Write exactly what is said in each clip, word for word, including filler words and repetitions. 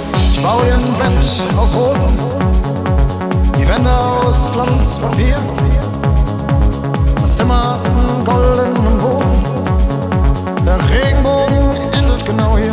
Ich bau dir ein Bett aus Rosen, die Wände aus Glanzpapier, das Zimmer hat einen goldenen Boden, der Regenbogen endet genau hier.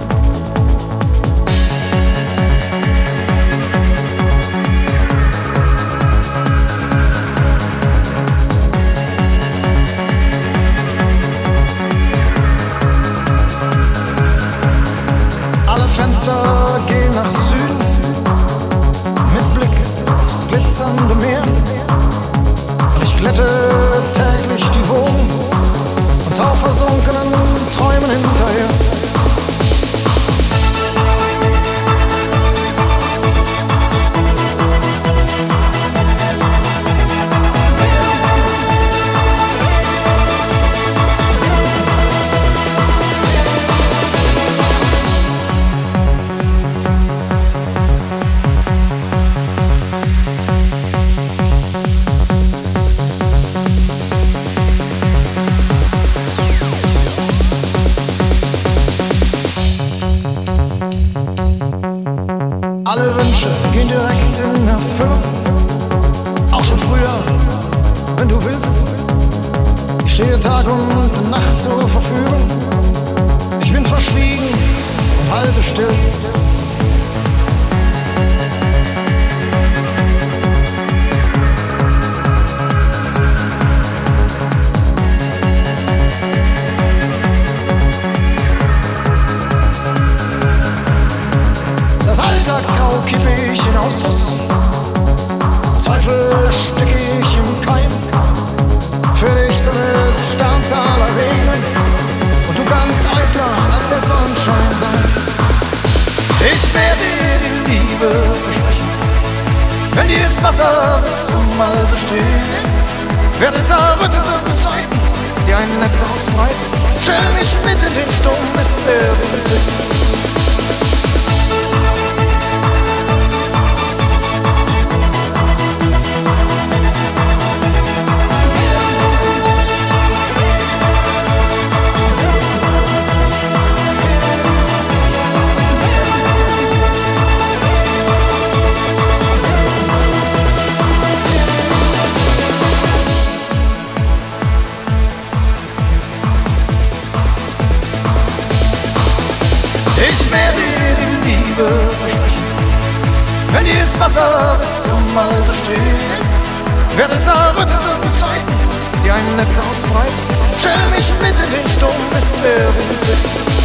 Alle Fenster gehen nach Süden, mit Blick aufs glitzernde Meer. Und ich glätte täglich die Wogen und tauch versunkenen Träumen hinterher. Alle Wünsche gehen direkt in Erfüllung, auch schon früher, wenn du willst. Ich stehe Tag und Nacht zur Verfügung. Ich bin verschwiegen und halte still. Alltagsgrau kippe ich in Ausdruss, Zweifel stecke ich im Keim. Für dich soll es Sterntaler regnen und du kannst eitler als der Sonnenschein sein. Ich werde dir die Liebe versprechen, wenn dieses Wasser bis zum Halse steht. Werde zerrütteten Zeiten dir ein Netz ausbreiten, stell mich mit in den Sturm, bis der Wind ist. Ich werde dir die Liebe versprechen, wenn dieses Wasser bis zum Halse steht. Werde zerrütteten Zeiten dir ein Netz ausbreiten, stell mich mit in den Sturm, bis der Wind ist.